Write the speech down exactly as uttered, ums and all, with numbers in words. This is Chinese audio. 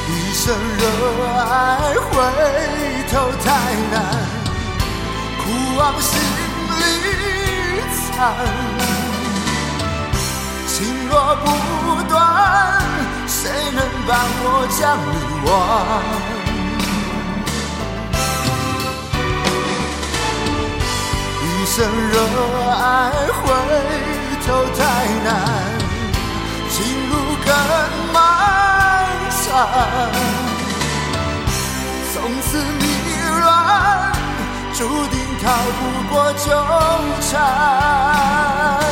一生热爱，回头太难，苦往心里藏。情若不断，谁能帮我将你忘？一生热爱，回头太难，情路更漫长。从此迷乱，注定逃不过纠缠。